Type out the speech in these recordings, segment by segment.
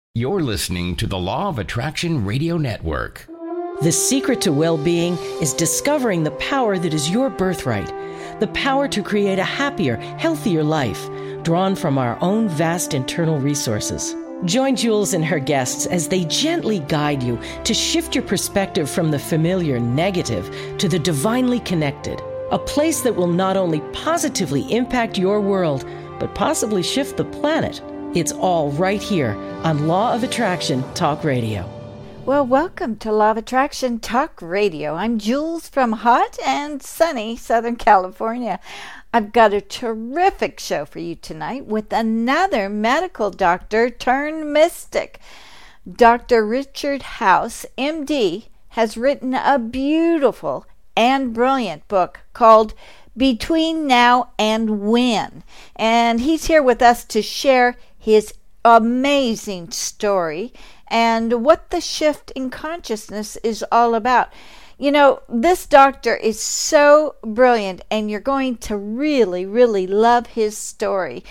You're listening to the Law of Attraction Radio Network. The secret to well-being is discovering the power that is your birthright, the power to create a happier, healthier life, drawn from our own vast internal resources. Join Jules and her guests as they gently guide you to shift your perspective from the familiar negative to the divinely connected, a place that will not only positively impact your world, but possibly shift the planet. It's all right here on Law of Attraction Talk Radio. Well, welcome to Law of Attraction Talk Radio. I'm Jules from hot and sunny Southern California. I've got a terrific show for you tonight with another medical doctor turned mystic. Dr. Richard House, MD, has written a beautiful and brilliant book called Between Now and When. And he's here with us to share his amazing story and what the shift in consciousness is all about. You know, this doctor is so brilliant, and you're going to really, really love his story.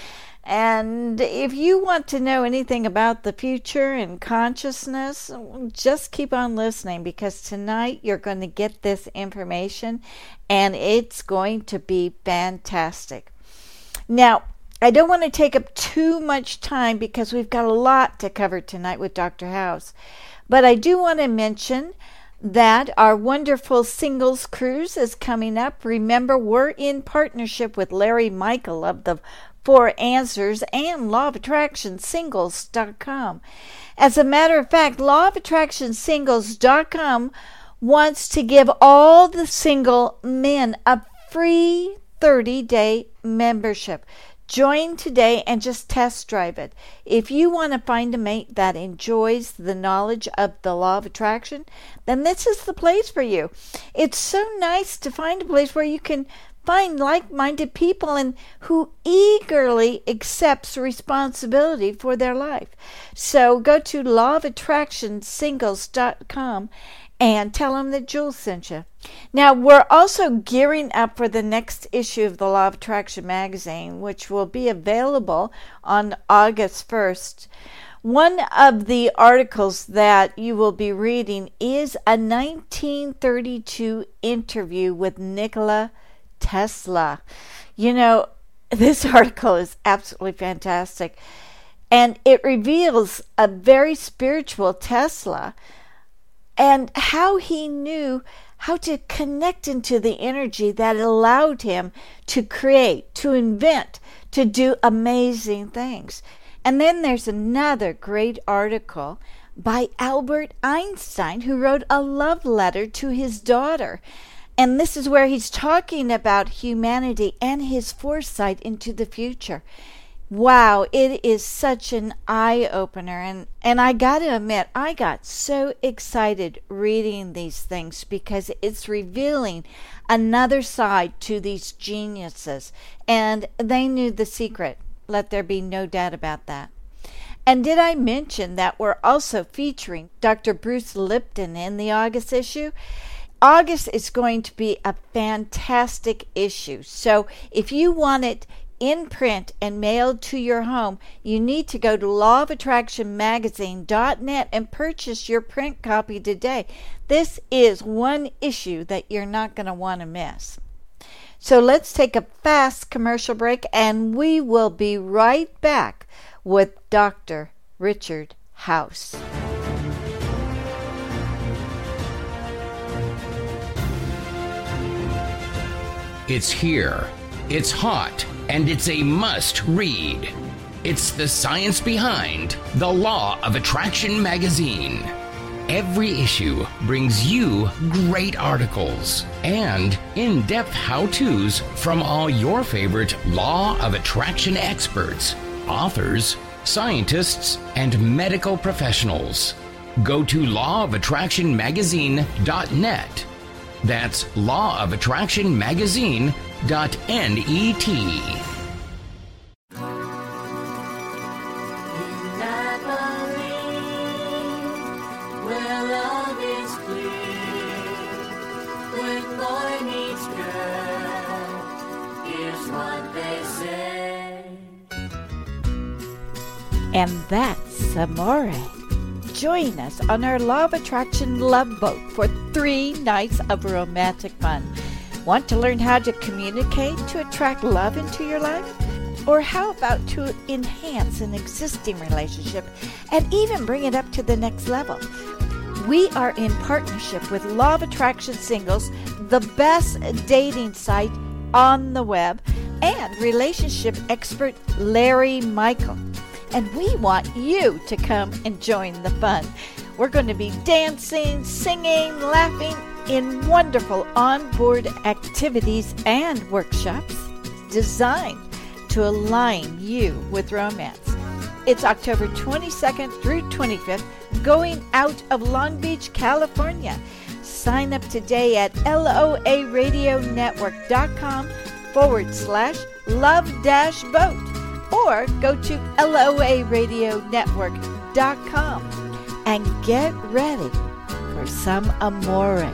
And if you want to know anything about the future and consciousness, just keep on listening, because tonight you're going to get this information, and it's going to be fantastic. Now, I don't want to take up too much time because we've got a lot to cover tonight with Dr. House. But I do want to mention that our wonderful singles cruise is coming up. Remember, we're in partnership with Larry Michael of the 4 Answers and lawofattractionsingles.com. As a matter of fact, lawofattractionsingles.com wants to give all the single men a free 30-day membership. Join today and just test drive it. If you want to find a mate that enjoys the knowledge of the law of attraction, then this is the place for you. It's so nice to find a place where you can find like-minded people and who eagerly accepts responsibility for their life. So go to lawofattractionsingles.com and tell them that Jules sent you. Now, we're also gearing up for the next issue of the Law of Attraction magazine, which will be available on August 1st. One of the articles that you will be reading is a 1932 interview with Nikola Tesla. You know, this article is absolutely fantastic, and it reveals a very spiritual Tesla and how he knew how to connect into the energy that allowed him to create, to invent, to do amazing things. And then there's another great article by Albert Einstein, who wrote a love letter to his daughter. And this is where he's talking about humanity and his foresight into the future. Wow, it is such an eye-opener, and I got to admit, I got so excited reading these things because it's revealing another side to these geniuses, and they knew the secret. Let there be no doubt about that. And did I mention that we're also featuring Dr. Bruce Lipton in the August issue? August is going to be a fantastic issue, so if you want it in print and mailed to your home, you need to go to lawofattractionmagazine.net and purchase your print copy today. This is one issue that you're not going to want to miss. So let's take a fast commercial break, and we will be right back with Dr. Richard House. It's here. It's hot. And it's a must-read. It's the science behind the Law of Attraction magazine. Every issue brings you great articles and in-depth how-tos from all your favorite Law of Attraction experts, authors, scientists, and medical professionals. Go to lawofattractionmagazine.net. That's lawofattractionmagazine.net. And that's it's amore. Join us on our Law of Attraction Love Boat for 3 nights of romantic fun. Want to learn how to communicate to attract love into your life? Or how about to enhance an existing relationship and even bring it up to the next level? We are in partnership with Law of Attraction Singles, the best dating site on the web, and relationship expert Larry Michael. And we want you to come and join the fun. We're going to be dancing, singing, laughing in wonderful onboard activities and workshops designed to align you with romance. It's October 22nd through 25th, going out of Long Beach, California. Sign up today at loaradionetwork.com/love-boat or go to loaradionetwork.com and get ready for some amore.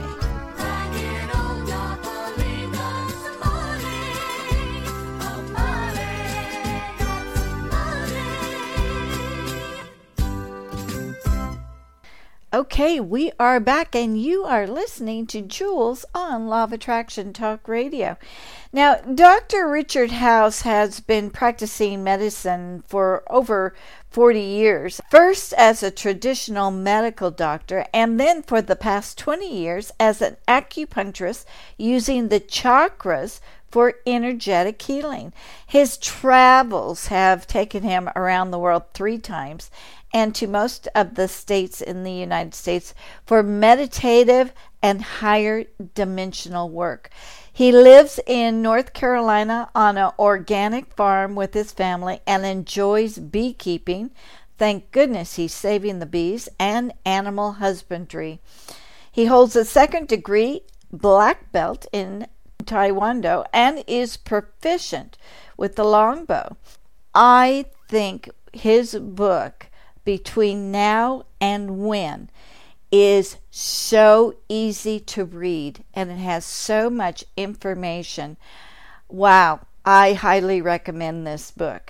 Okay, we are back and you are listening to Jules on Law of Attraction Talk Radio. Now, Dr. Richard House has been practicing medicine for over 40 years, first as a traditional medical doctor and then for the past 20 years as an acupuncturist using the chakras for energetic healing. His travels have taken him around the world 3 times and to most of the states in the United States for meditative and higher dimensional work. He lives in North Carolina on an organic farm with his family and enjoys beekeeping. Thank goodness he's saving the bees, and animal husbandry. He holds a 2nd degree black belt in Taekwondo and is proficient with the longbow. I think his book, Between Now and When, is so easy to read and it has so much information. Wow, I highly recommend this book.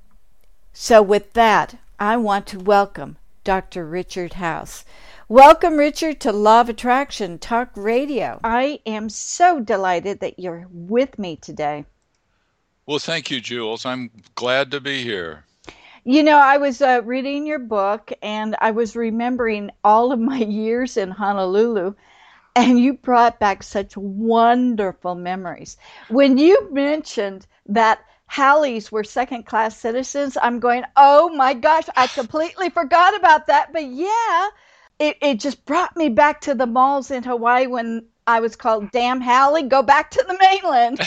So with that, I want to welcome Dr. Richard House. Welcome, Richard, to Law of Attraction Talk Radio. I am so delighted that you're with me today. Well, thank you, Jules. I'm glad to be here. You know, I was reading your book and I was remembering all of my years in Honolulu, and you brought back such wonderful memories. When you mentioned that Halleys were second-class citizens, I'm going, oh my gosh, I completely forgot about that. But yeah, it just brought me back to the malls in Hawaii when I was called Damn Halley, go back to the mainland.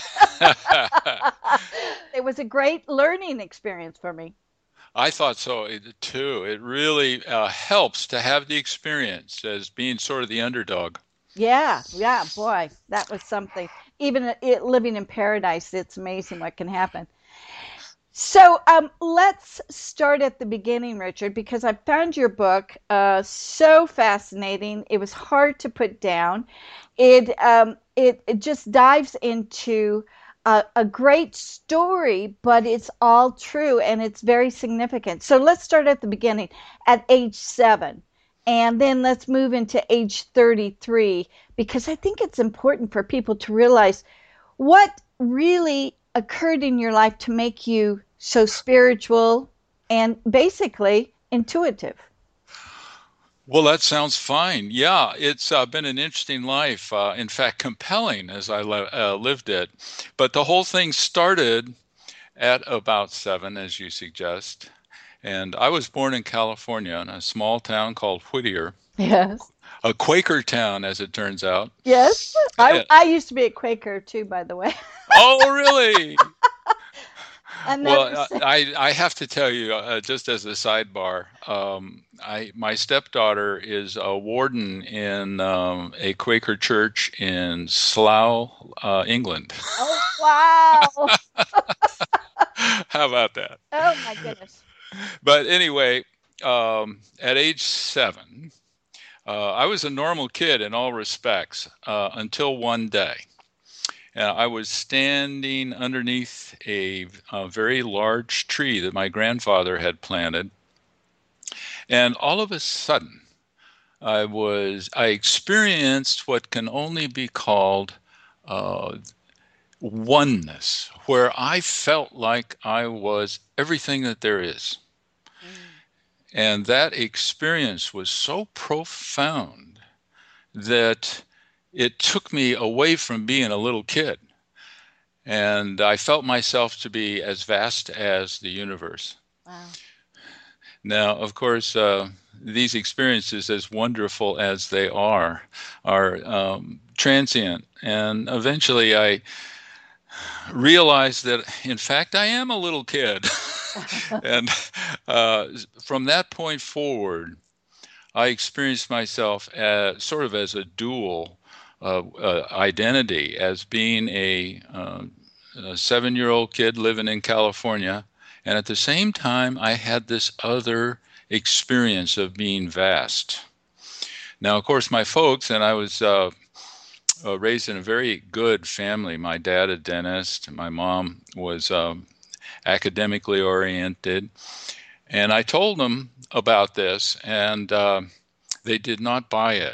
It was a great learning experience for me. I thought so too. It really helps to have the experience as being sort of the underdog. Yeah, boy, that was something. Even living in paradise, it's amazing what can happen. So let's start at the beginning, Richard, because I found your book so fascinating. It was hard to put down. It just dives into a great story, but it's all true and it's very significant. So let's start at the beginning, at age 7, and then let's move into age 33, because I think it's important for people to realize what really occurred in your life to make you so spiritual and basically intuitive. Well, that sounds fine. Yeah, it's been an interesting life. In fact, compelling as I lived it. But the whole thing started at about 7, as you suggest. And I was born in California in a small town called Whittier. Yes. A Quaker town, as it turns out. Yes. I used to be a Quaker, too, by the way. Oh, really? Well, I have to tell you, just as a sidebar, my stepdaughter is a warden in a Quaker church in Slough, England. Oh, wow. How about that? Oh, my goodness. But anyway, at age 7, I was a normal kid in all respects until one day. I was standing underneath a very large tree that my grandfather had planted. And all of a sudden, I experienced what can only be called oneness, where I felt like I was everything that there is. And that experience was so profound that it took me away from being a little kid. And I felt myself to be as vast as the universe. Wow. Now, of course, these experiences, as wonderful as they are transient. And eventually I realized that, in fact, I am a little kid. And from that point forward, I experienced myself as sort of as a dual identity, as being a 7-year-old kid living in California. And at the same time, I had this other experience of being vast. Now, of course, my folks, and I was raised in a very good family. My dad, a dentist. My mom was academically oriented. And I told them about this, and they did not buy it.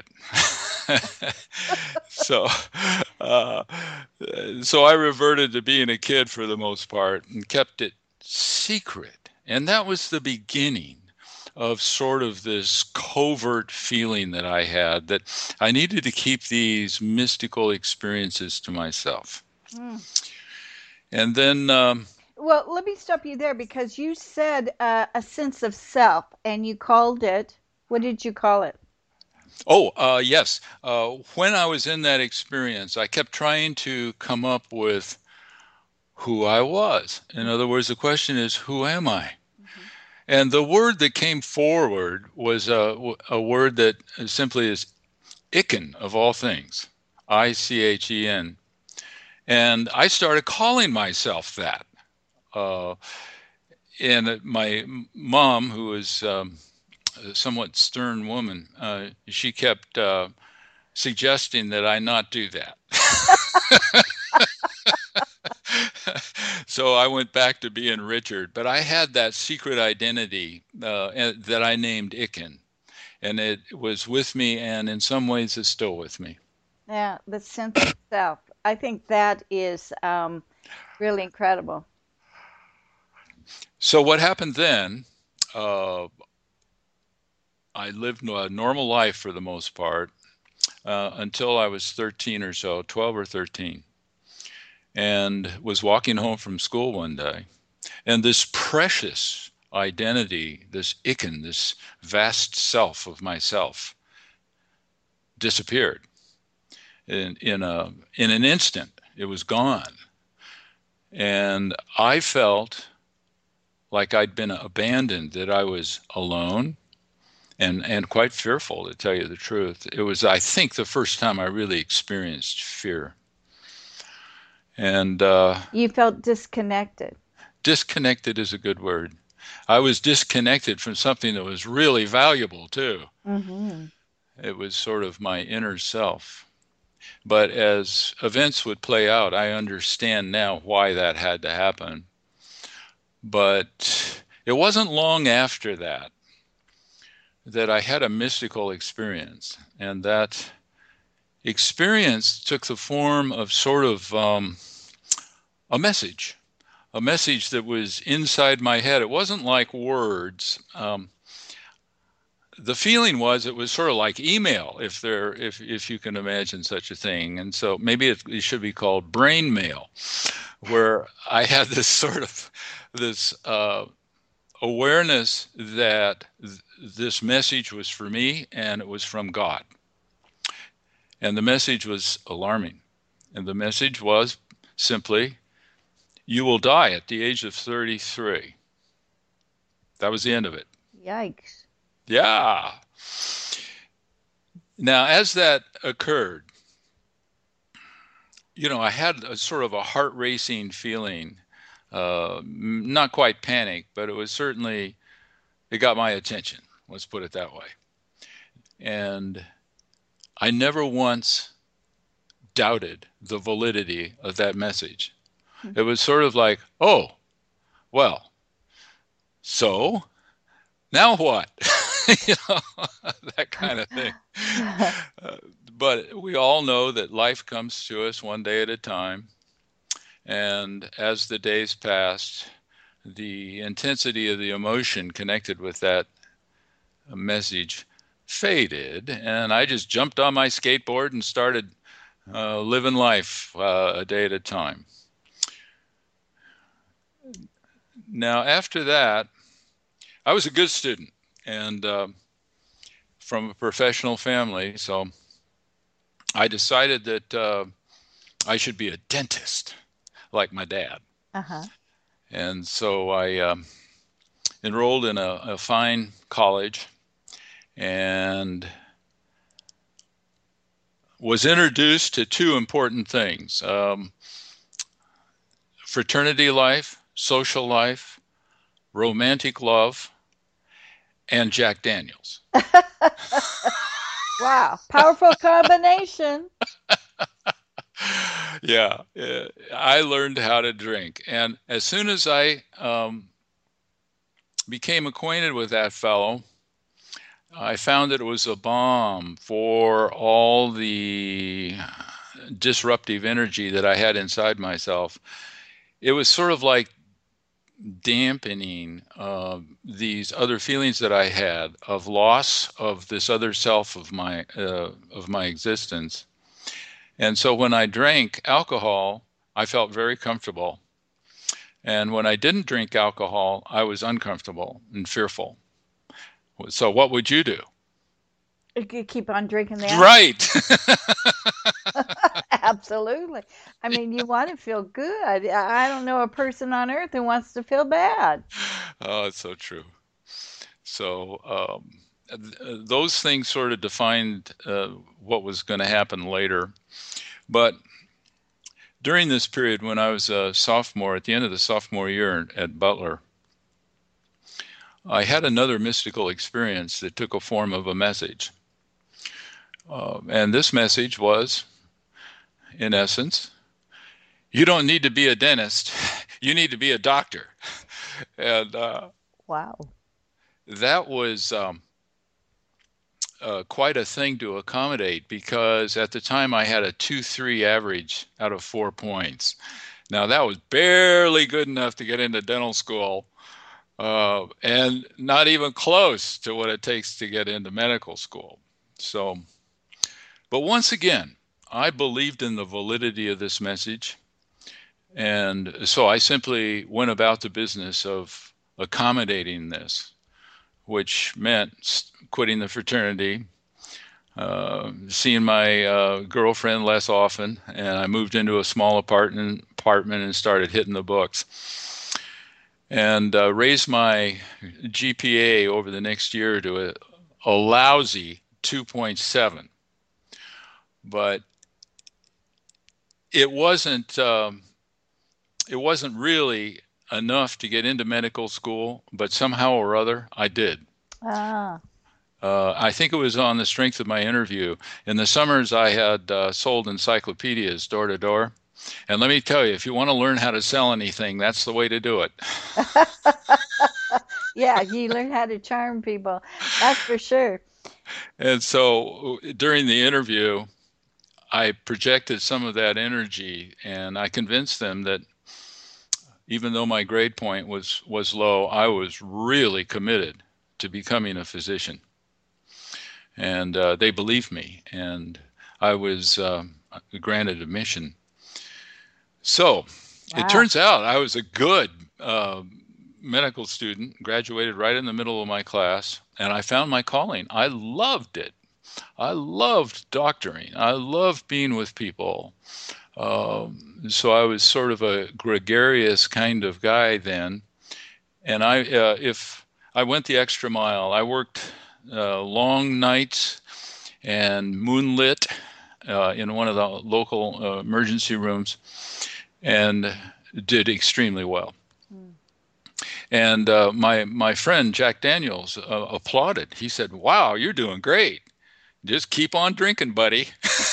So I reverted to being a kid for the most part and kept it secret. And that was the beginning of sort of this covert feeling that I had, that I needed to keep these mystical experiences to myself. And then... well, let me stop you there, because you said a sense of self, and you called it, what did you call it? Oh, yes. When I was in that experience, I kept trying to come up with who I was. In other words, the question is, who am I? And the word that came forward was a word that simply is Ichen, of all things, I-C-H-E-N. And I started calling myself that. And my mom, who was a somewhat stern woman, she kept suggesting that I not do that. So I went back to being Richard, but I had that secret identity that I named Ichen, and it was with me, and in some ways it's still with me. Yeah, the sense of self. I think that is really incredible. So what happened then, I lived a normal life for the most part until I was 13 or so, 12 or 13. And was walking home from school one day, and this precious identity, this Ichen, this vast self of myself, disappeared. In an instant, it was gone. And I felt like I'd been abandoned, that I was alone, and quite fearful, to tell you the truth. It was, I think, the first time I really experienced fear. And you felt disconnected. Disconnected is a good word. I was disconnected from something that was really valuable too. Mm-hmm. It was sort of my inner self. But as events would play out, I understand now why that had to happen. But it wasn't long after that I had a mystical experience, and that experience took the form of sort of a message that was inside my head. It wasn't like words. The feeling was it was sort of like email, if you can imagine such a thing. And so maybe it should be called brain mail, where I had this sort of this awareness that this message was for me, and it was from God. And the message was alarming. And the message was simply, you will die at the age of 33. That was the end of it. Yikes. Yeah. Now, as that occurred, I had a sort of a heart-racing feeling, not quite panic, but it got my attention. Let's put it that way. And I never once doubted the validity of that message. It was sort of like, oh, well, so now what? that kind of thing. But we all know that life comes to us one day at a time. And as the days passed, the intensity of the emotion connected with that message faded. And I just jumped on my skateboard and started living life a day at a time. Now, after that, I was a good student and from a professional family, so I decided that I should be a dentist like my dad. Uh-huh. And so I enrolled in a fine college and was introduced to two important things: fraternity life, social life, romantic love, and Jack Daniels. Wow, powerful combination. Yeah, I learned how to drink. And as soon as I became acquainted with that fellow, I found that it was a balm for all the disruptive energy that I had inside myself. It was sort of like dampening these other feelings that I had of loss of this other self of my existence. And so when I drank alcohol, I felt very comfortable. And when I didn't drink alcohol, I was uncomfortable and fearful. So what would you do? You keep on drinking the alcohol. Right. Absolutely. I mean, you want to feel good. I don't know a person on earth who wants to feel bad. Oh, it's so true. So those things sort of defined what was going to happen later. But during this period, when I was a sophomore, at the end of the sophomore year at Butler, I had another mystical experience that took a form of a message. And this message was, in essence, you don't need to be a dentist. You need to be a doctor. And wow, that was quite a thing to accommodate, because at the time I had a 2.3 average out of 4 points. Now that was barely good enough to get into dental school, and not even close to what it takes to get into medical school. So, but once again, I believed in the validity of this message. And so I simply went about the business of accommodating this, which meant quitting the fraternity, seeing my girlfriend less often, and I moved into a small apartment and started hitting the books. And raised my GPA over the next year to a lousy 2.7. But it wasn't really enough to get into medical school, but somehow or other I did. I think it was on the strength of my interview. In the summers, I had sold encyclopedias door to door. And let me tell you, if you want to learn how to sell anything, that's the way to do it. Yeah, you learn how to charm people. That's for sure. And so during the interview, I projected some of that energy, and I convinced them that even though my grade point was low, I was really committed to becoming a physician. And they believed me, and I was granted admission. So It turns out I was a good medical student, graduated right in the middle of my class, and I found my calling. I loved it. I loved doctoring. I loved being with people. So I was sort of a gregarious kind of guy then. And if I went the extra mile, I worked long nights and moonlit in one of the local emergency rooms, and did extremely well. And my friend Jack Daniels applauded. He said, "Wow, you're doing great. Just keep on drinking, buddy."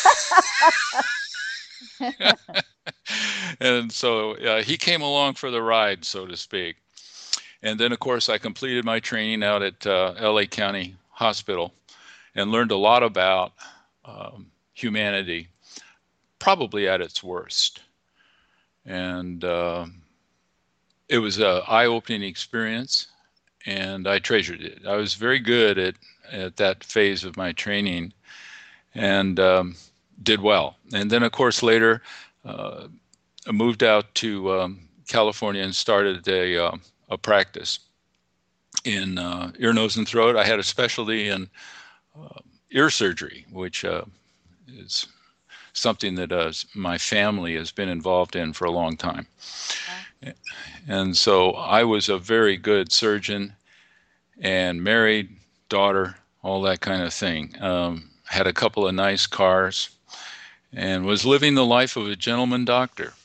And so he came along for the ride, so to speak. And then, of course, I completed my training out at LA County hospital and learned a lot about humanity, probably at its worst. And it was an eye-opening experience, and I treasured it. I was very good at that phase of my training, and did well. And then, of course, later I moved out to California and started a practice in ear, nose, and throat. I had a specialty in ear surgery, which is something that my family has been involved in for a long time. Wow. And so I was a very good surgeon and married, daughter, all that kind of thing. Had a couple of nice cars and was living the life of a gentleman doctor.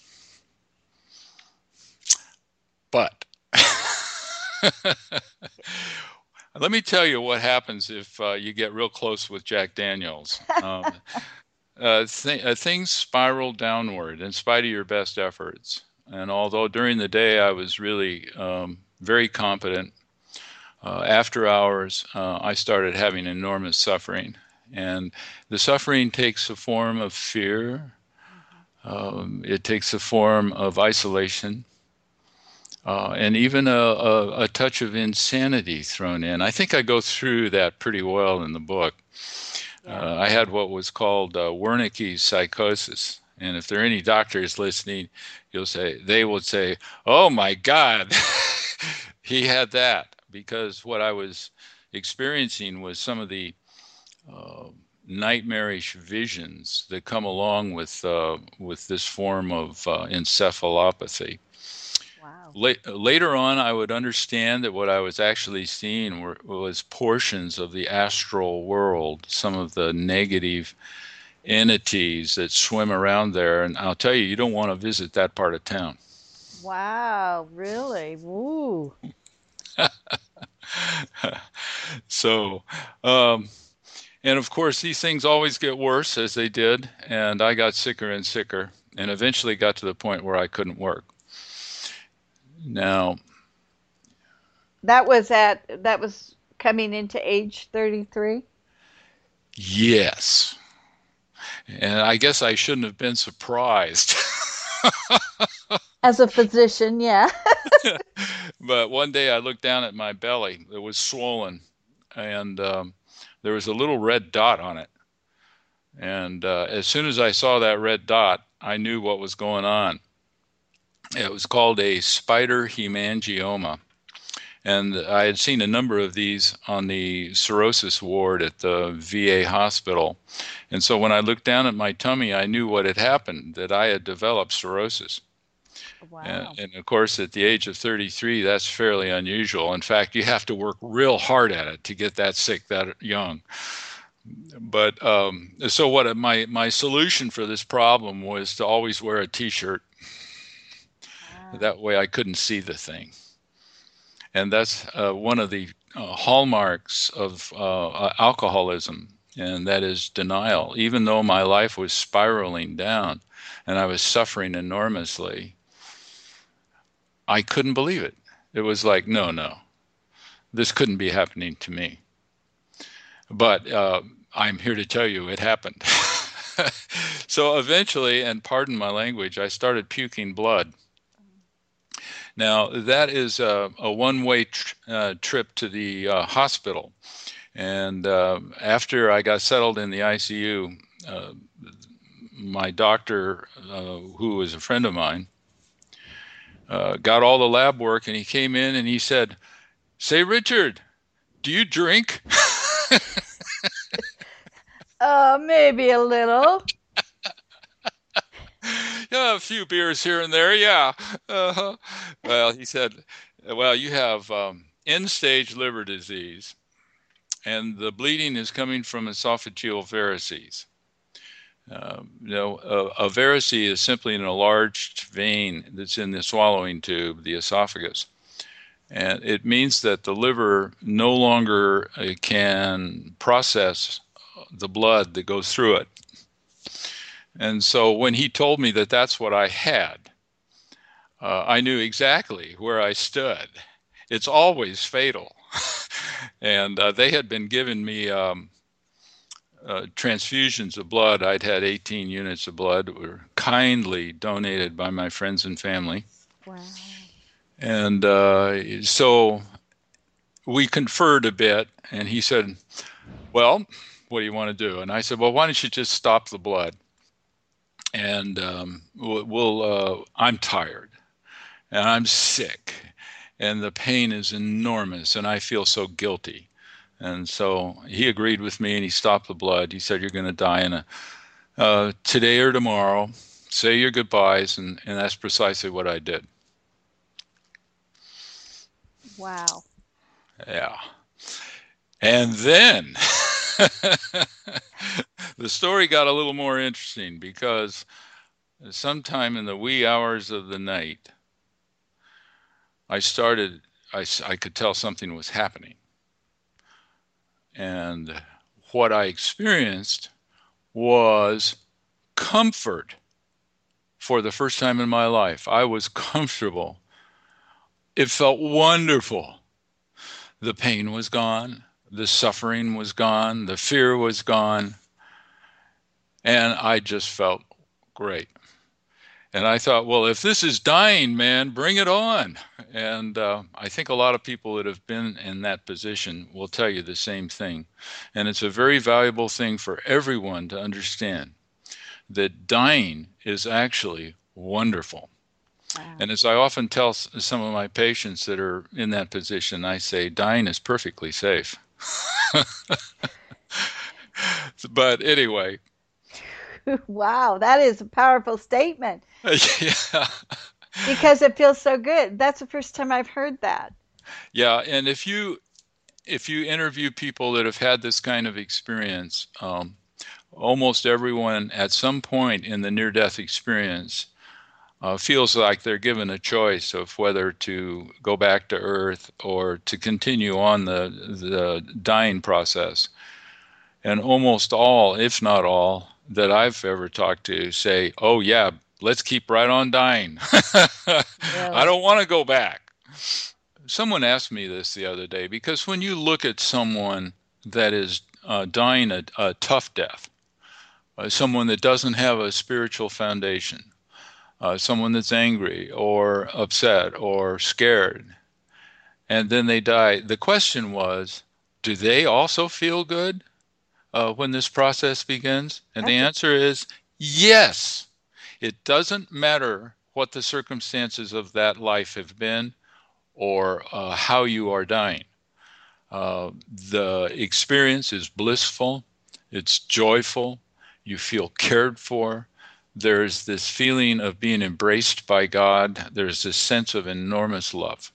But let me tell you what happens if you get real close with Jack Daniels. Things spiral downward in spite of your best efforts. And although during the day I was really very competent, after hours I started having enormous suffering. And the suffering takes the form of fear. It takes the form of isolation. And even a touch of insanity thrown in. I think I go through that pretty well in the book. I had what was called Wernicke's psychosis. And if there are any doctors listening, they will say, oh my God, he had that. Because what I was experiencing was some of the nightmarish visions that come along with this form of encephalopathy. Wow. Later on, I would understand that what I was actually seeing was portions of the astral world, some of the negative entities that swim around there. And I'll tell you, you don't want to visit that part of town. Wow, really? Woo. So, and of course, these things always get worse, as they did, and I got sicker and sicker, and eventually got to the point where I couldn't work. Now, that was coming into age 33? Yes. And I guess I shouldn't have been surprised. As a physician, yeah. But one day I looked down at my belly. It was swollen, and there was a little red dot on it. And as soon as I saw that red dot, I knew what was going on. It was called a spider hemangioma. And I had seen a number of these on the cirrhosis ward at the VA hospital. And so when I looked down at my tummy, I knew what had happened, that I had developed cirrhosis. Wow. And of course, at the age of 33, that's fairly unusual. In fact, you have to work real hard at it to get that sick that young. But so what my solution for this problem was to always wear a T-shirt. Wow. That way I couldn't see the thing. And that's one of the hallmarks of alcoholism, and that is denial. Even though my life was spiraling down and I was suffering enormously, I couldn't believe it. It was like, no, this couldn't be happening to me. But I'm here to tell you it happened. So eventually, and pardon my language, I started puking blood. Now, that is a one-way trip to the hospital. And after I got settled in the ICU, my doctor, who was a friend of mine, got all the lab work, and he came in and he said, "Say, Richard, do you drink?" Maybe a little. Yeah, a few beers here and there, yeah. Well, he said, well, you have end-stage liver disease, and the bleeding is coming from esophageal varices. A varice is simply an enlarged vein that's in the swallowing tube, the esophagus. And it means that the liver no longer can process the blood that goes through it. And so when he told me that that's what I had, I knew exactly where I stood. It's always fatal. And they had been giving me transfusions of blood. I'd had 18 units of blood that were kindly donated by my friends and family. Wow. And so we conferred a bit, and he said, well, what do you want to do? And I said, well, why don't you just stop the blood? And I'm tired, and I'm sick, and the pain is enormous, and I feel so guilty. And so he agreed with me, and he stopped the blood. He said, you're going to die in today or tomorrow. Say your goodbyes, and that's precisely what I did. Wow. Yeah. And then the story got a little more interesting, because sometime in the wee hours of the night, I could tell something was happening. And what I experienced was comfort for the first time in my life. I was comfortable. It felt wonderful. The pain was gone. The suffering was gone. The fear was gone. And I just felt great. And I thought, well, if this is dying, man, bring it on. And I think a lot of people that have been in that position will tell you the same thing. And it's a very valuable thing for everyone to understand, that dying is actually wonderful. Wow. And as I often tell some of my patients that are in that position, I say, dying is perfectly safe. But anyway. Wow, that is a powerful statement. Yeah. Because it feels so good. That's the first time I've heard that. Yeah, and if you interview people that have had this kind of experience, almost everyone at some point in the near-death experience feels like they're given a choice of whether to go back to Earth or to continue on the dying process. And almost all, if not all, that I've ever talked to say, oh yeah, let's keep right on dying. Really? I don't want to go back. Someone asked me this the other day, because when you look at someone that is dying a tough death, someone that doesn't have a spiritual foundation, someone that's angry or upset or scared, and then they die, the question was, do they also feel good when this process begins? And the answer is yes. It doesn't matter what the circumstances of that life have been or how you are dying. The experience is blissful. It's joyful. You feel cared for. There's this feeling of being embraced by God. There's this sense of enormous love.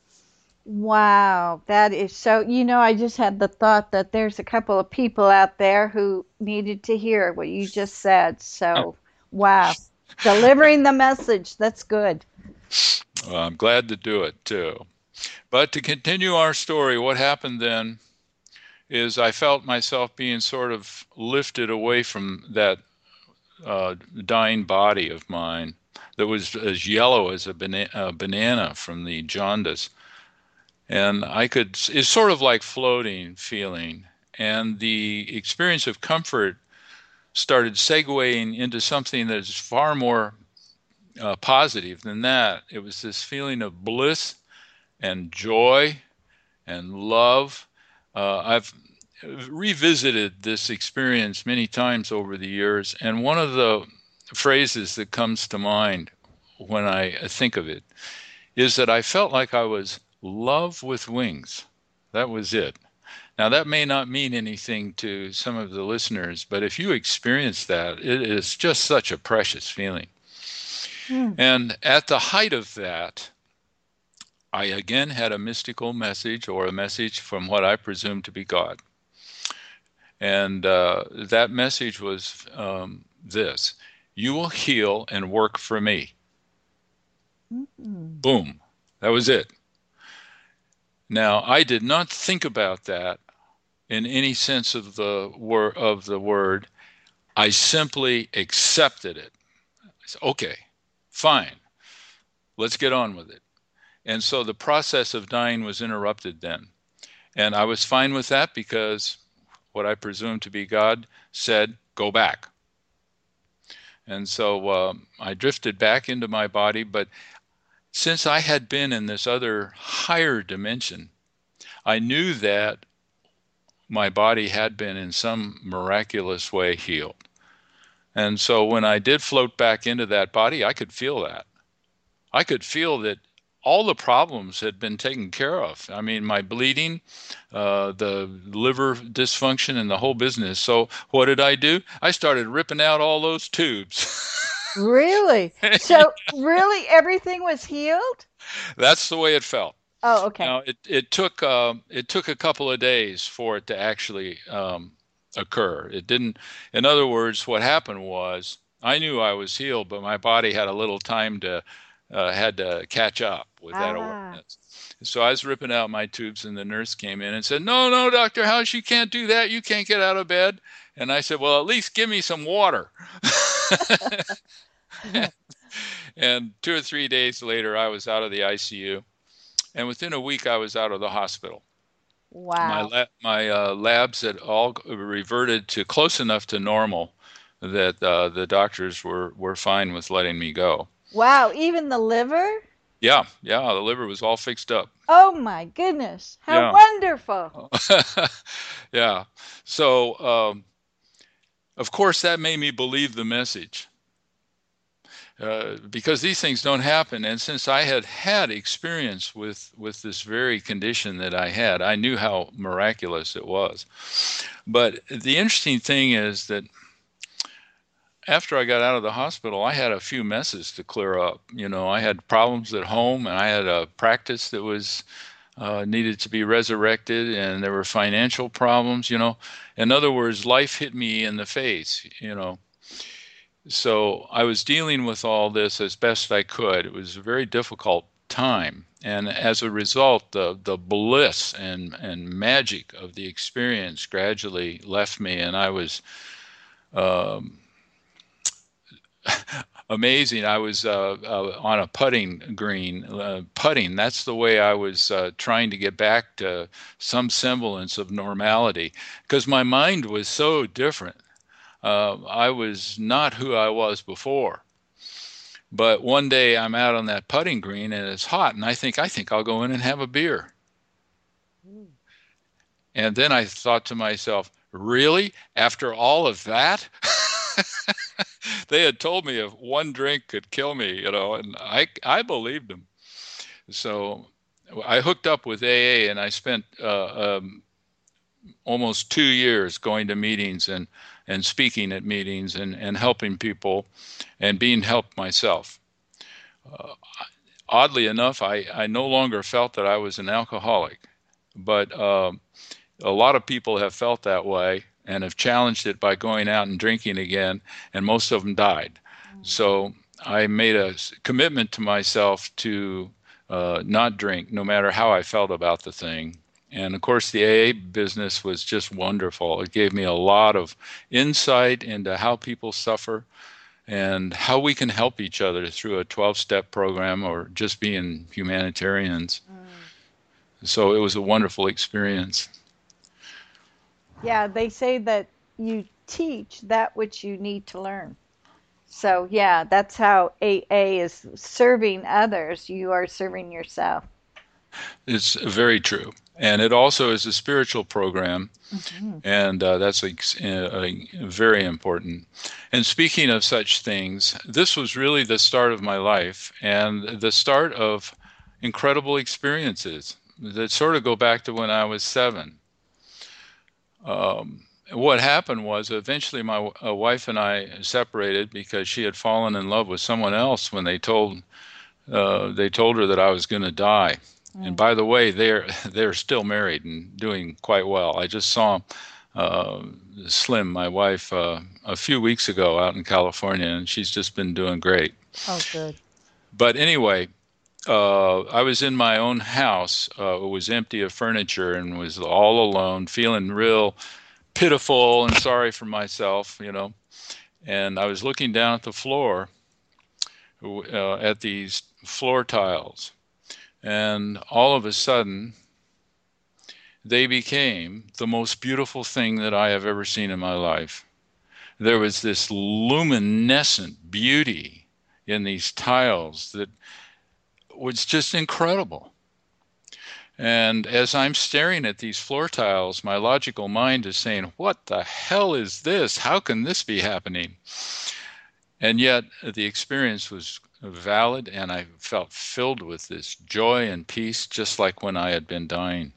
Wow, that is so, I just had the thought that there's a couple of people out there who needed to hear what you just said. So, wow, delivering the message, that's good. Well, I'm glad to do it too. But to continue our story, what happened then is I felt myself being sort of lifted away from that dying body of mine that was as yellow as a banana from the jaundice. And it's sort of like floating feeling. And the experience of comfort started segueing into something that is far more positive than that. It was this feeling of bliss and joy and love. I've revisited this experience many times over the years. And one of the phrases that comes to mind when I think of it is that I felt like I was love with wings. That was it. Now, that may not mean anything to some of the listeners, but if you experience that, it is just such a precious feeling. And at the height of that, I again had a mystical message, or a message from what I presume to be God. And that message was this: you will heal and work for me. Mm-hmm. Boom. That was it. Now, I did not think about that in any sense of the word. I simply accepted it. I said, okay, fine, let's get on with it. And so the process of dying was interrupted then. And I was fine with that because what I presumed to be God said, go back. And so I drifted back into my body. But since I had been in this other higher dimension, I knew that my body had been in some miraculous way healed. And so when I did float back into that body, I could feel that. I could feel that all the problems had been taken care of. I mean, my bleeding, the liver dysfunction, and the whole business. So what did I do? I started ripping out all those tubes. Really? So really everything was healed? That's the way it felt. Oh, okay. Now it took a couple of days for it to actually occur. It didn't. In other words, what happened was I knew I was healed, but my body had a little time to had to catch up with that awareness. So I was ripping out my tubes, and the nurse came in and said, "No, no, Dr. House, you can't do that. You can't get out of bed." And I said, "Well, at least give me some water." And 2 or 3 days later, I was out of the ICU. And within a week, I was out of the hospital. Wow. My labs had all reverted to close enough to normal that the doctors were fine with letting me go. Wow, even the liver? Yeah, the liver was all fixed up. Oh my goodness. How wonderful. Yeah. So, of course, that made me believe the message. Because these things don't happen. And since I had experience with this very condition that I had, I knew how miraculous it was. But the interesting thing is that after I got out of the hospital, I had a few messes to clear up. I had problems at home, and I had a practice that was needed to be resurrected, and there were financial problems. In other words, life hit me in the face. So I was dealing with all this as best I could. It was a very difficult time. And as a result, the bliss and magic of the experience gradually left me. And I was amazing. I was on a putting green. Putting, that's the way I was trying to get back to some semblance of normality, because my mind was so different. I was not who I was before. But one day I'm out on that putting green and it's hot, and I think I'll go in and have a beer. And then I thought to myself, really? After all of that? They had told me if one drink could kill me, and I believed them. So I hooked up with AA, and I spent almost 2 years going to meetings and speaking at meetings and helping people and being helped myself. Oddly enough, I no longer felt that I was an alcoholic, but a lot of people have felt that way and have challenged it by going out and drinking again, and most of them died. So I made a commitment to myself to not drink, no matter how I felt about the thing. And of course, the AA business was just wonderful. It gave me a lot of insight into how people suffer and how we can help each other through a 12-step program or just being humanitarians. So it was a wonderful experience. Yeah, they say that you teach that which you need to learn. So yeah, that's how AA is serving others. You are serving yourself. It's very true. And it also is a spiritual program, and that's very important. And speaking of such things, this was really the start of my life and the start of incredible experiences that sort of go back to when I was 7. What happened was eventually my wife and I separated because she had fallen in love with someone else when they told her that I was going to die. And by the way, they're still married and doing quite well. I just saw Slim, my wife, a few weeks ago out in California, and she's just been doing great. Oh, good. But anyway, I was in my own house. It was empty of furniture and was all alone, feeling real pitiful and sorry for myself, And I was looking down at the floor, at these floor tiles. And all of a sudden, they became the most beautiful thing that I have ever seen in my life. There was this luminescent beauty in these tiles that was just incredible. And as I'm staring at these floor tiles, my logical mind is saying, what the hell is this? How can this be happening? And yet the experience was valid, and I felt filled with this joy and peace, just like when I had been dying.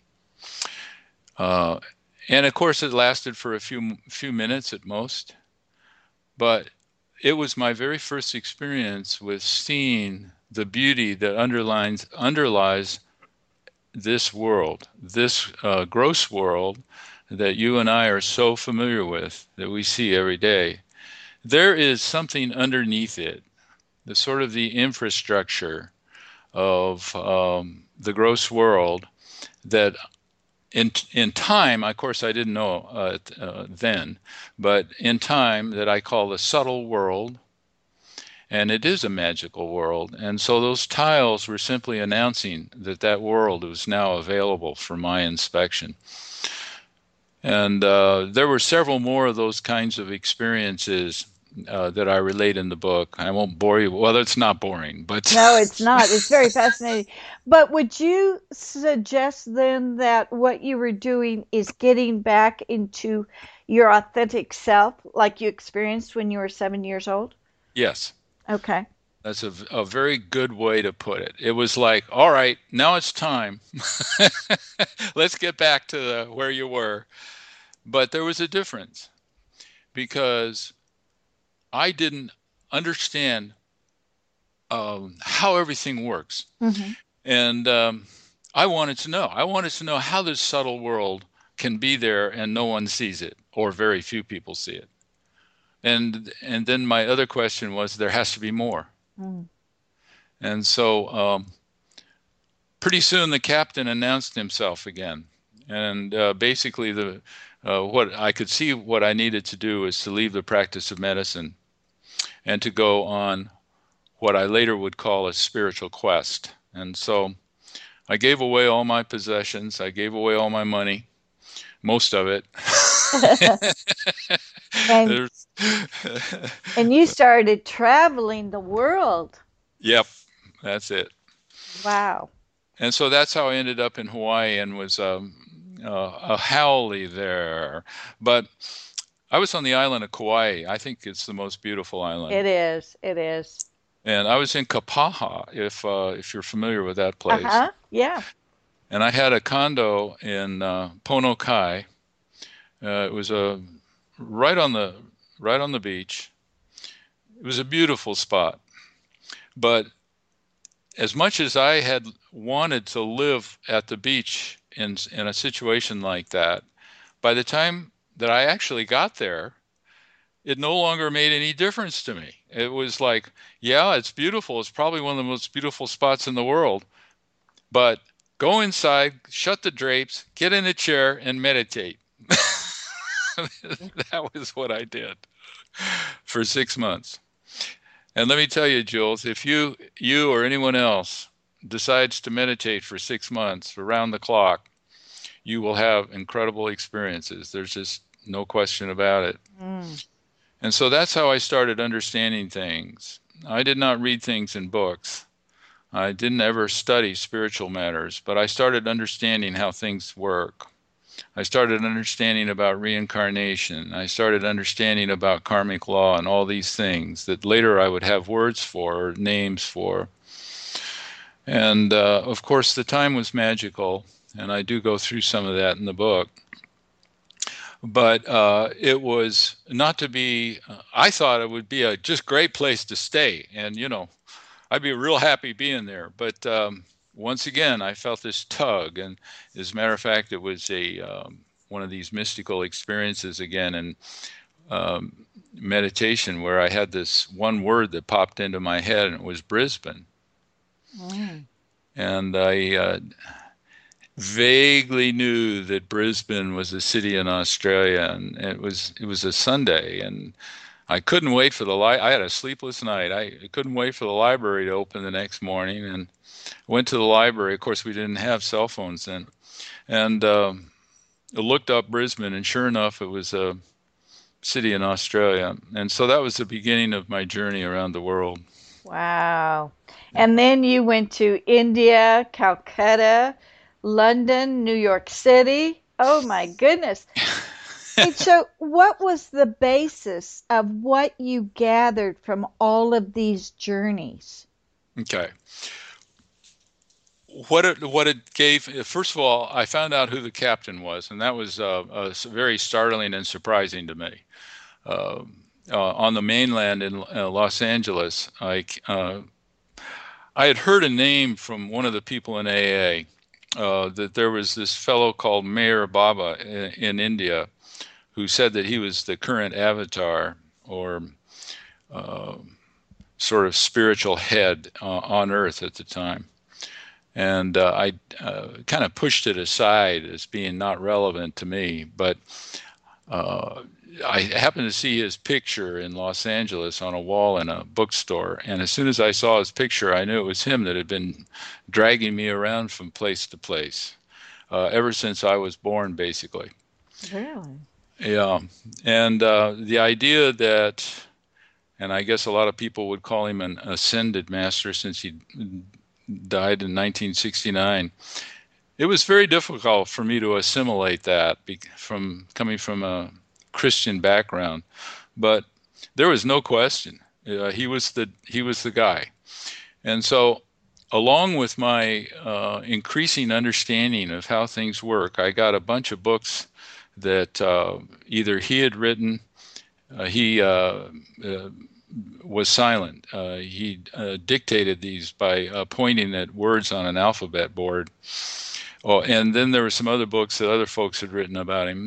And of course, it lasted for a few minutes at most. But it was my very first experience with seeing the beauty that underlies this world, this gross world that you and I are so familiar with, that we see every day. There is something underneath it, the sort of the infrastructure of the gross world that in time, of course I didn't know then, but in time that I call the subtle world, and it is a magical world. And so those tiles were simply announcing that world was now available for my inspection. And there were several more of those kinds of experiences that I relate in the book. I won't bore you. Well, it's not boring, but No, it's not. It's very fascinating. But would you suggest then that what you were doing is getting back into your authentic self, like you experienced when you were 7 years old? Yes. Okay. That's a very good way to put it. It was like, all right, now it's time. Let's get back to where you were. But there was a difference, because I didn't understand how everything works. Mm-hmm. And I wanted to know. I wanted to know how this subtle world can be there and no one sees it, or very few people see it. And then my other question was, there has to be more. Mm. And so pretty soon the captain announced himself again. And basically what I could see what I needed to do is to leave the practice of medicine and to go on what I later would call a spiritual quest. And so I gave away all my possessions. I gave away all my money, most of it. and you started traveling the world. Yep, that's it. Wow. And so that's how I ended up in Hawaii and was a haole there. But I was on the island of Kauai. I think it's the most beautiful island. It is. It is. And I was in Kapaha, if you're familiar with that place. Uh-huh. Yeah. And I had a condo in Pono Kai. It was right on the beach. It was a beautiful spot. But as much as I had wanted to live at the beach in a situation like that, by the time that I actually got there, it no longer made any difference to me. It was like, yeah, it's beautiful. It's probably one of the most beautiful spots in the world. But go inside, shut the drapes, get in a chair, and meditate. That was what I did for 6 months. And let me tell you, Jules, if you or anyone else decides to meditate for 6 months around the clock, you will have incredible experiences. There's just no question about it. Mm. And so that's how I started understanding things. I did not read things in books. I didn't ever study spiritual matters, but I started understanding how things work. I started understanding about reincarnation. I started understanding about karmic law and all these things that later I would have words for, or names for. And of course, the time was magical, and I do go through some of that in the book. But it was not to be, I thought it would be a just great place to stay. And, I'd be real happy being there. But once again, I felt this tug. And as a matter of fact, it was one of these mystical experiences again in meditation where I had this one word that popped into my head, and it was Brisbane. Mm. And I vaguely knew that Brisbane was a city in Australia, and it was a Sunday, and I couldn't wait for I had a sleepless night. I couldn't wait for the library to open the next morning, and went to the library. Of course, we didn't have cell phones then, and looked up Brisbane, and sure enough, it was a city in Australia. And so that was the beginning of my journey around the world. Wow. And then you went to India, Calcutta, London, New York City. Oh my goodness. And so, what was the basis of what you gathered from all of these journeys? Okay. What it gave, first of all, I found out who the captain was, and that was very startling and surprising to me. Uh, on the mainland in Los Angeles, I had heard a name from one of the people in AA, that there was this fellow called Meher Baba in India who said that he was the current avatar, or uh, sort of spiritual head on Earth at the time. And I kind of pushed it aside as being not relevant to me. But uh, I happened to see his picture in Los Angeles on a wall in a bookstore. And as soon as I saw his picture, I knew it was him that had been dragging me around from place to place ever since I was born, basically. Really? Yeah. And the idea that, and I guess a lot of people would call him an ascended master since he died in 1969. It was very difficult for me to assimilate that from coming from a Christian background, but there was no question. He was the guy. And so, along with my increasing understanding of how things work, I got a bunch of books that either he had written. He was silent. He dictated these by pointing at words on an alphabet board. Oh, and then there were some other books that other folks had written about him.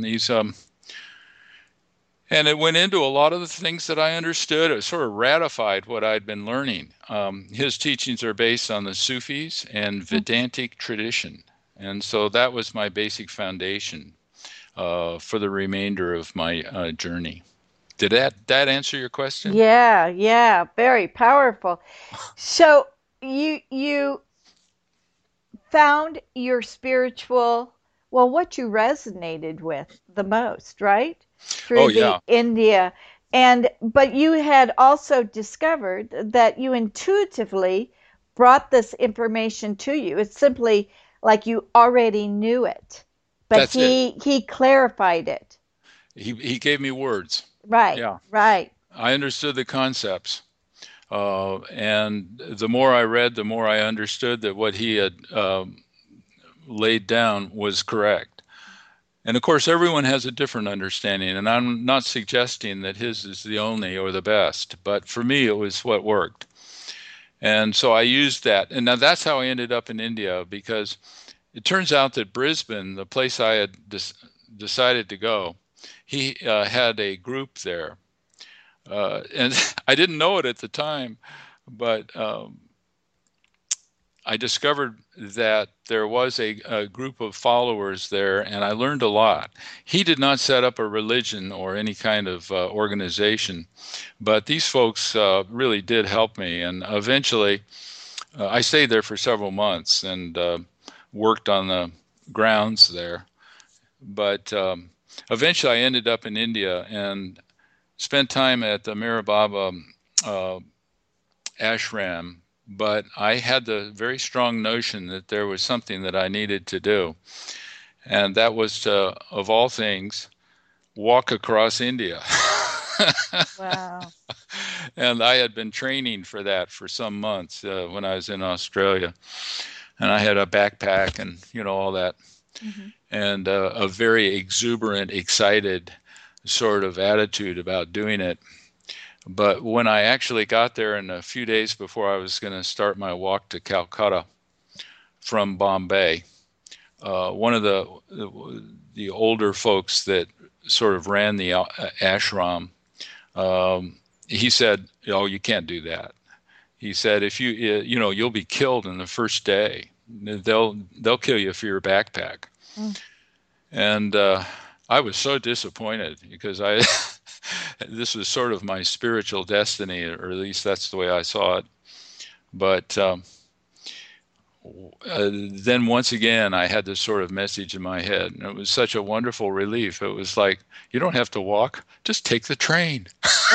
And it went into a lot of the things that I understood. It sort of ratified what I'd been learning. His teachings are based on the Sufis and Vedantic tradition. And so that was my basic foundation for the remainder of my journey. Did that answer your question? Yeah, yeah, very powerful. So you found your spiritual, well, what you resonated with the most, right? Oh, Through the yeah. India. And but you had also discovered that you intuitively brought this information to you. It's simply like you already knew it, but That's it. he clarified it. He gave me words. Right, Yeah. right. I understood the concepts. And the more I read, the more I understood that what he had laid down was correct. And of course, everyone has a different understanding, and I'm not suggesting that his is the only or the best, but for me, it was what worked. And so I used that. And now that's how I ended up in India, because it turns out that Brisbane, the place I had decided to go, he had a group there. And I didn't know it at the time, but I discovered that there was a group of followers there, and I learned a lot. He did not set up a religion or any kind of organization, but these folks really did help me. And eventually, I stayed there for several months and worked on the grounds there. But eventually, I ended up in India and spent time at the Meher Baba ashram, but I had the very strong notion that there was something that I needed to do, and that was to, of all things, walk across India. Wow. And I had been training for that for some months when I was in Australia, and I had a backpack and all that, Hmm. and a very exuberant, excited sort of attitude about doing it. But when I actually got there, and a few days before I was going to start my walk to Calcutta from Bombay, one of the older folks that sort of ran the ashram, he said, "Oh, you can't do that." He said, "If you'll be killed in the first day. They'll kill you for your backpack." Mm. And I was so disappointed because this was sort of my spiritual destiny, or at least that's the way I saw it. But then once again, I had this sort of message in my head, and it was such a wonderful relief. It was like, you don't have to walk, just take the train.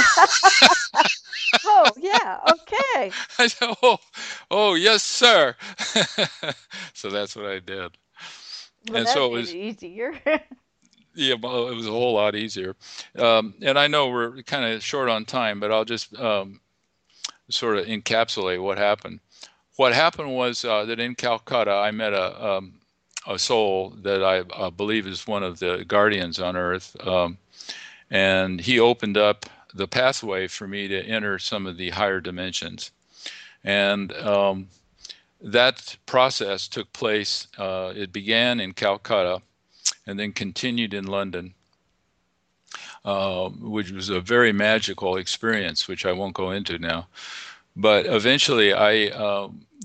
Oh, yeah, okay. I said, oh, yes, sir. So that's what I did. Well, And that so it made was, it easier. yeah, well, it was a whole lot easier. And I know we're kind of short on time, but I'll just sort of encapsulate what happened. What happened was that in Calcutta, I met a soul that I believe is one of the guardians on Earth, and he opened up the pathway for me to enter some of the higher dimensions. And that process took place. It began in Calcutta and then continued in London, which was a very magical experience, which I won't go into now. But eventually I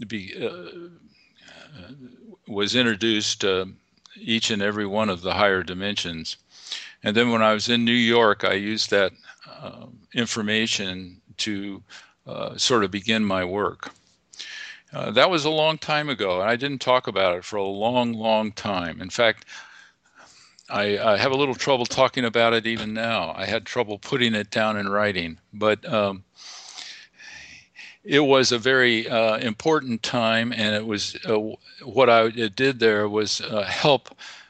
was introduced to each and every one of the higher dimensions. And then when I was in New York, I used that information to sort of begin my work. That was a long time ago, and I didn't talk about it for a long, long time. In fact, I have a little trouble talking about it even now. I had trouble putting it down in writing, but it was a very important time, and it was what I did there was help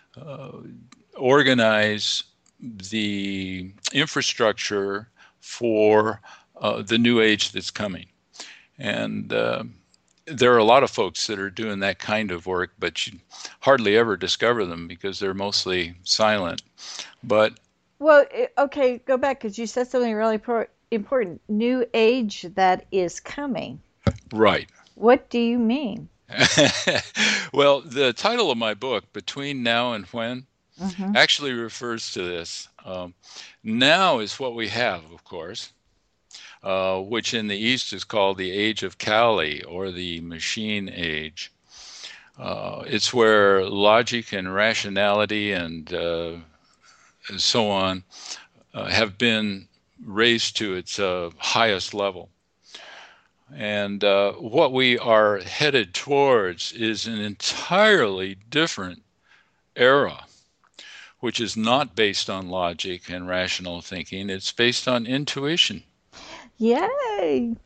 organize the infrastructure for the new age that's coming. And there are a lot of folks that are doing that kind of work, but you hardly ever discover them because they're mostly silent. But Well, okay, go back because you said something really important. New age that is coming. right. What do you mean? Well, the title of my book, Between Now and When, Mm-hmm. actually refers to this. Now is what we have, of course, which in the East is called the Age of Kali, or the Machine Age. It's where logic and rationality and so on have been raised to its highest level. And what we are headed towards is an entirely different era, which is not based on logic and rational thinking. It's based on intuition. Yay!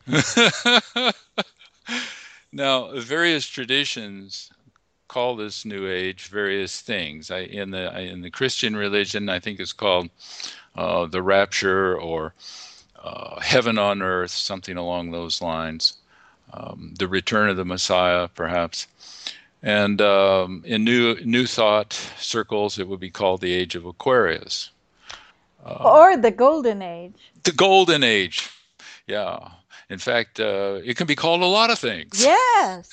Now, various traditions call this New Age various things. In the Christian religion, I think it's called the Rapture, or Heaven on Earth, something along those lines. The Return of the Messiah, perhaps. And in New Thought circles, it would be called the Age of Aquarius. Or the Golden Age. The Golden Age. Yeah. In fact, it can be called a lot of things. Yes.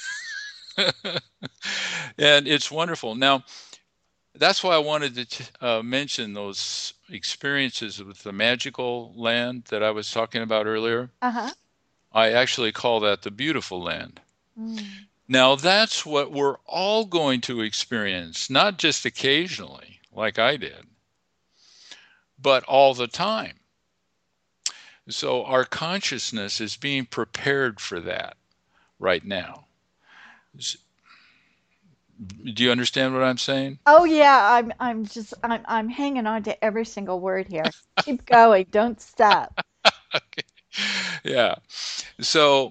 And it's wonderful. Now, that's why I wanted to mention those experiences with the magical land that I was talking about earlier. Uh-huh. I actually call that the beautiful land. Mm. Now, that's what we're all going to experience, not just occasionally, like I did, but all the time. So our consciousness is being prepared for that right now. Do you understand what I'm saying? Oh yeah, I'm hanging on to every single word here. Keep going, don't stop. Okay. Yeah. So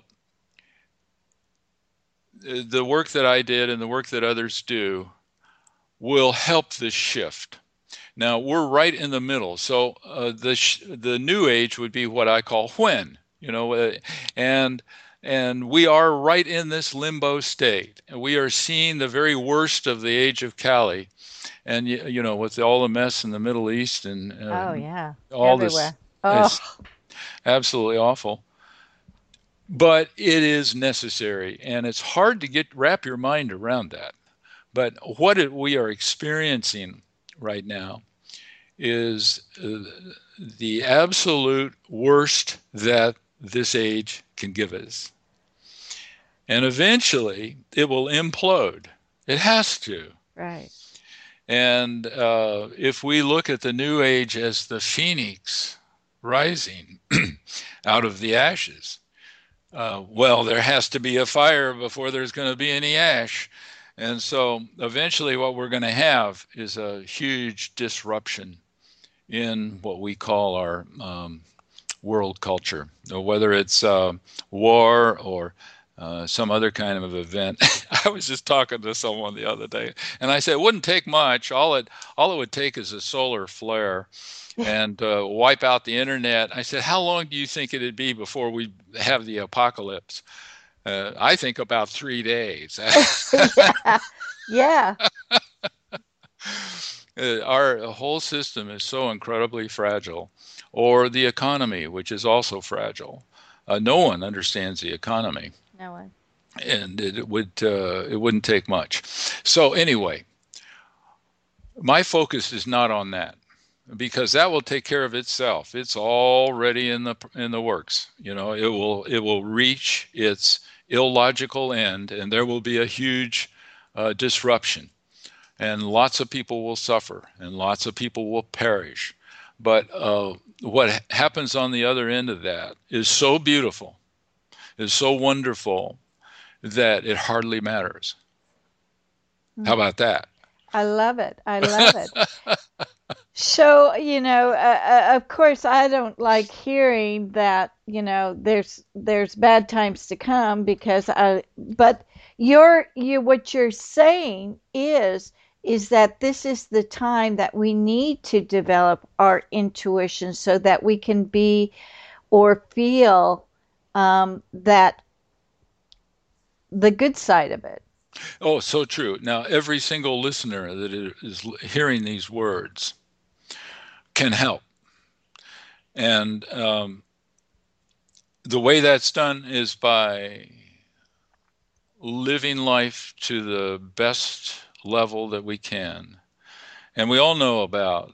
the work that I did and the work that others do will help this shift. Now, we're right in the middle. So the New Age would be what I call when, and we are right in this limbo state. And we are seeing the very worst of the Age of Kali. And, with all the mess in the Middle East and Oh yeah, all everywhere. this is Oh, absolutely awful. But it is necessary, and it's hard to wrap your mind around that. But what we are experiencing right now is the absolute worst that this age can give us. And eventually, it will implode. It has to. right. And if we look at the New Age as the phoenix rising out of the ashes, Well, there has to be a fire before there's going to be any ash. And so eventually what we're going to have is a huge disruption in what we call our world culture, whether it's war or some other kind of event. I was just talking to someone the other day, and I said it wouldn't take much. All it would take is a solar flare, and wipe out the internet. I said, how long do you think it'd be before we have the apocalypse? I think about 3 days. Yeah. Our whole system is so incredibly fragile, or the economy, which is also fragile. No one understands the economy. No one. And it wouldn't take much. So anyway, my focus is not on that, because that will take care of itself. It's already in the works. It will reach its illogical end, and there will be a huge disruption, and lots of people will suffer, and lots of people will perish. But what happens on the other end of that is so beautiful, is so wonderful, that it hardly matters. How about that? I love it. I love it. So, of course, I don't like hearing that, there's bad times to come, but what you're saying is that this is the time that we need to develop our intuition so that we can be or feel that the good side of it. Oh, so true. Now, every single listener that is hearing these words can help. And the way that's done is by living life to the best level that we can. And we all know about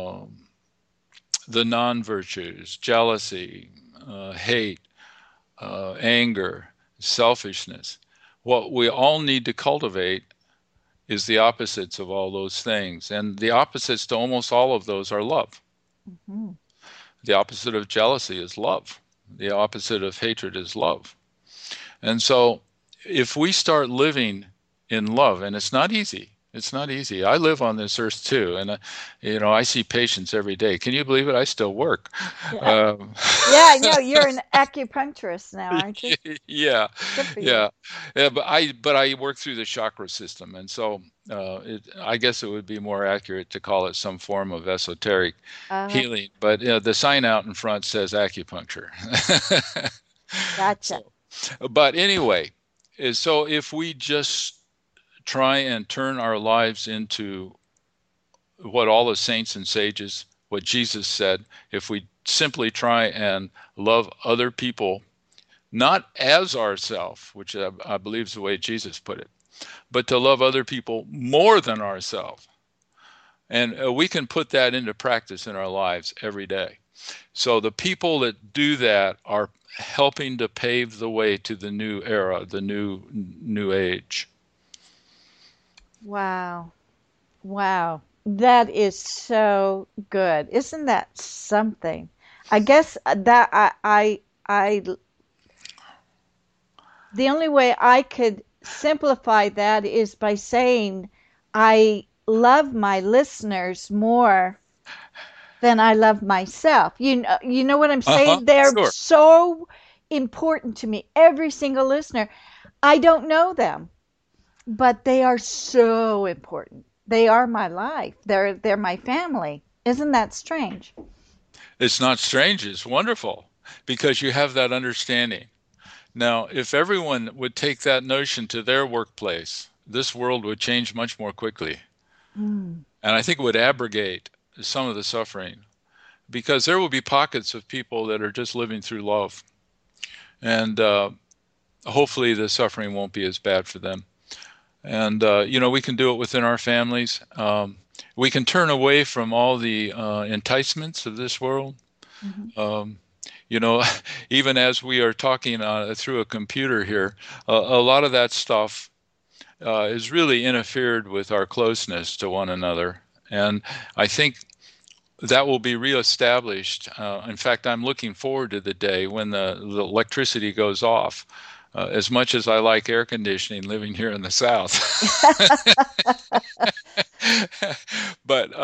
the non-virtues: jealousy, hate, anger, selfishness. What we all need to cultivate is the opposites of all those things. And the opposites to almost all of those are love. Mm-hmm. The opposite of jealousy is love. The opposite of hatred is love. And so if we start living in love, and it's not easy. It's not easy. I live on this earth too, and I see patients every day. Can you believe it? I still work. Yeah, I know. You're an acupuncturist now, aren't you? Yeah, yeah. But I work through the chakra system, and so I guess it would be more accurate to call it some form of esoteric healing. But the sign out in front says acupuncture. Gotcha. But anyway, so if we just try and turn our lives into what all the saints and sages, what Jesus said, if we simply try and love other people, not as ourselves, which I believe is the way Jesus put it, but to love other people more than ourselves. And we can put that into practice in our lives every day. So the people that do that are helping to pave the way to the new era, the new age. Wow. That is so good. Isn't that something? I guess that I the only way I could simplify that is by saying I love my listeners more than I love myself. You know what I'm saying? They're sure. So important to me. Every single listener. I don't know them, but they are so important. They are my life. They're my family. Isn't that strange? It's not strange. It's wonderful, because you have that understanding. Now, if everyone would take that notion to their workplace, this world would change much more quickly. And I think it would abrogate some of the suffering, because there will be pockets of people that are just living through love. And hopefully the suffering won't be as bad for them. And, we can do it within our families. We can turn away from all the enticements of this world. Mm-hmm. Even as we are talking through a computer here, a lot of that stuff is really interfered with our closeness to one another. And I think that will be reestablished. In fact, I'm looking forward to the day when the electricity goes off. As much as I like air conditioning living here in the South. But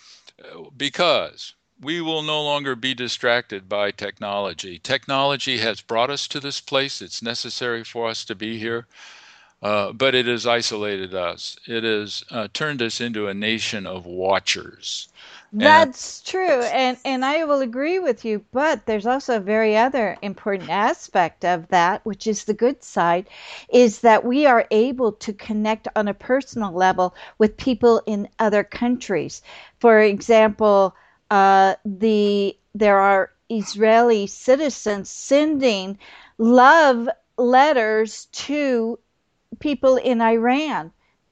because we will no longer be distracted by technology. Technology has brought us to this place. It's necessary for us to be here. But it has isolated us. It has turned us into a nation of watchers. And That's true, and I will agree with you, but there's also a very other important aspect of that, which is the good side, is that we are able to connect on a personal level with people in other countries. For example, there are Israeli citizens sending love letters to people in Iran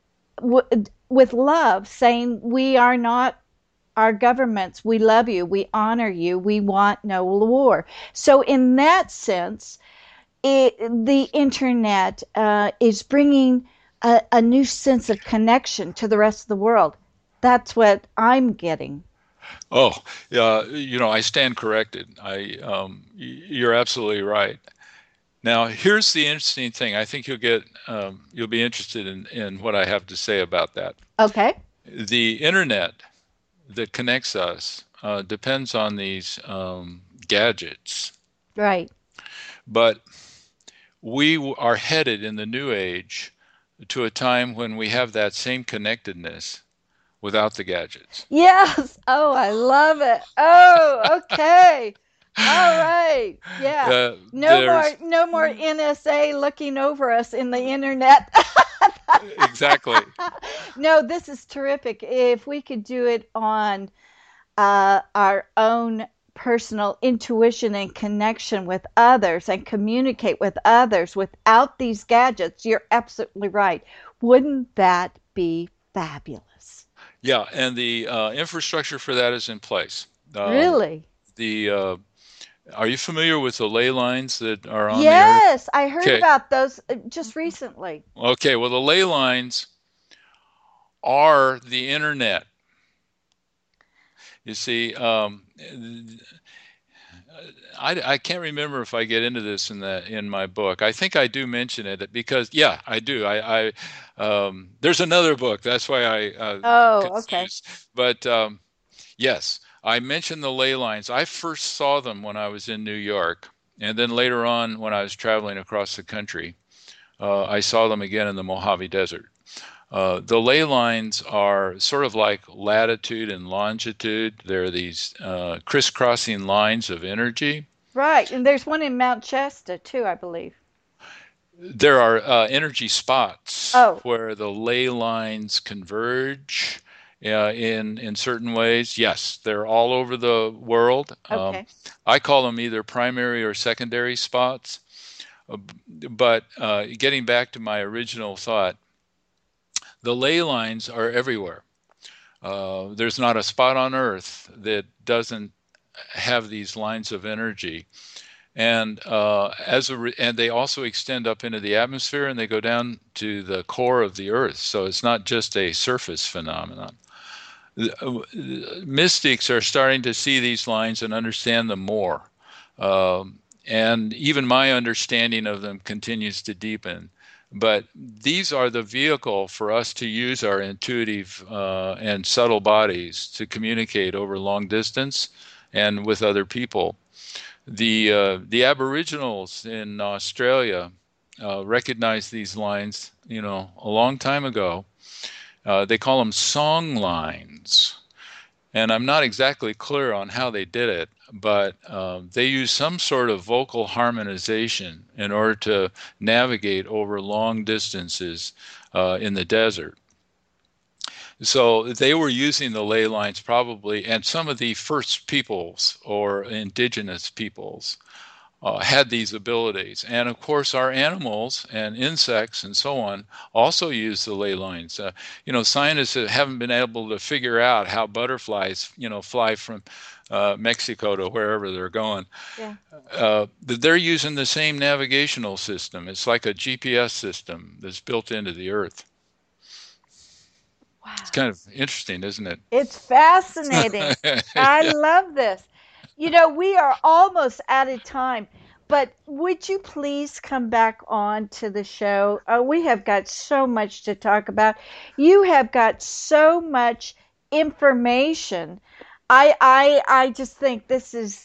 with love, saying, "We are not our governments. We love you. We honor you. We want no war." So, in that sense, the internet is bringing a new sense of connection to the rest of the world. That's what I'm getting. oh, yeah, I stand corrected. You're absolutely right. Now, here's the interesting thing. I think you'll be interested in what I have to say about that. Okay. The internet that connects us depends on these gadgets, Right. but we are headed in the new age to a time when we have that same connectedness without the gadgets. Yes. Oh, I love it. Oh, okay. All right. Yeah. There's No more NSA looking over us in the internet. exactly. No, this is terrific. If we could do it on our own personal intuition and connection with others and communicate with others without these gadgets, you're absolutely right. Wouldn't that be fabulous? Yeah, and the infrastructure for that is in place. Um, Really? the Are you familiar with the ley lines that are on the earth? Yes, I heard Okay. about those just recently. Okay. Well, the ley lines are the internet. You see, I can't remember if I get into this in my book. I think I do mention it because yeah, I do. There's another book. That's why I Oh, okay. confused. But yes, I mentioned the ley lines. I first saw them when I was in New York, and then later on when I was traveling across the country, I saw them again in the Mojave Desert. The ley lines are sort of like latitude and longitude. They're these crisscrossing lines of energy. Right. And there's one in Mount Shasta too, I believe. There are energy spots Oh, where the ley lines converge in certain ways. Yes, they're all over the world. okay. I call them either primary or secondary spots. But getting back to my original thought, the ley lines are everywhere. There's not a spot on Earth that doesn't have these lines of energy, and and they also extend up into the atmosphere and they go down to the core of the Earth. So it's not just a surface phenomenon. Mystics are starting to see these lines and understand them more, and even my understanding of them continues to deepen. But these are the vehicle for us to use our intuitive and subtle bodies to communicate over long distance and with other people. The Aboriginals in Australia recognized these lines, a long time ago. They call them song lines. And I'm not exactly clear on how they did it, but they use some sort of vocal harmonization in order to navigate over long distances in the desert. So they were using the ley lines probably, and some of the first peoples or indigenous peoples had these abilities. And of course, our animals and insects and so on also use the ley lines. Scientists haven't been able to figure out how butterflies, fly from Mexico to wherever they're going. Yeah. They're using the same navigational system. It's like a GPS system that's built into the earth. Wow. It's kind of interesting, isn't it? It's fascinating. I love this. We are almost out of time, but would you please come back on to the show? We have got so much to talk about. You have got so much information. I just think this is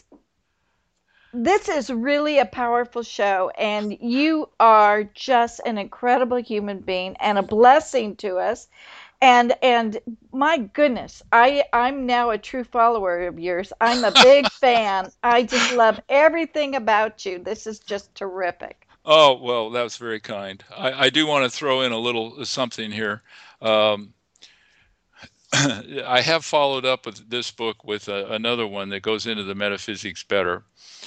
really a powerful show, and you are just an incredible human being and a blessing to us. And my goodness, I'm now a true follower of yours. I'm a big fan. I just love everything about you. This is just terrific. Oh, well, that was very kind. I do want to throw in a little something here. I have followed up with this book with another one that goes into the metaphysics better.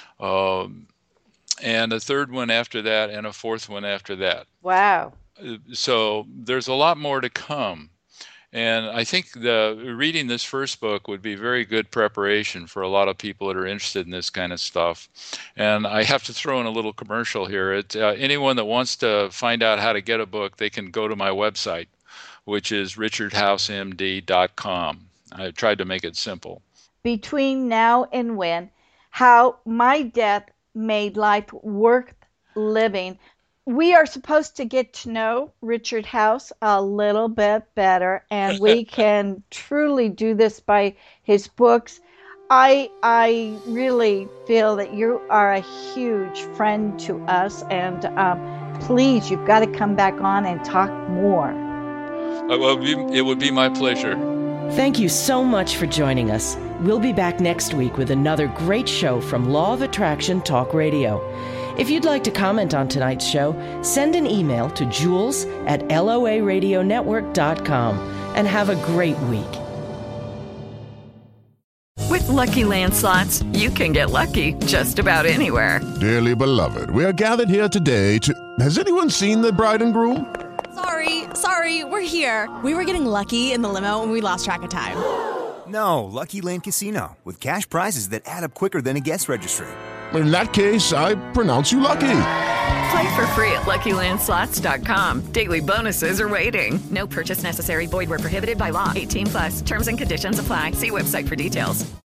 And a third one after that, and a fourth one after that. Wow. So there's a lot more to come. And I think reading this first book would be very good preparation for a lot of people that are interested in this kind of stuff. And I have to throw in a little commercial here. Anyone that wants to find out how to get a book, they can go to my website, which is richardhousemd.com. I tried to make it simple. Between now and when, how my death made life worth living. We are supposed to get to know Richard House a little bit better, and we can truly do this by his books. I really feel that you are a huge friend to us, and please, you've got to come back on and talk more. It would be my pleasure. Thank you so much for joining us. We'll be back next week with another great show from Law of Attraction Talk Radio. If you'd like to comment on tonight's show, send an email to jules@loaradionetwork.com, and have a great week. With Lucky Land Slots, you can get lucky just about anywhere. Dearly beloved, we are gathered here today to... Has anyone seen the bride and groom? Sorry, we're here. We were getting lucky in the limo and we lost track of time. No, Lucky Land Casino, with cash prizes that add up quicker than a guest registry. In that case, I pronounce you lucky. Play for free at LuckyLandSlots.com. Daily bonuses are waiting. No purchase necessary. Void where prohibited by law. 18+. Terms and conditions apply. See website for details.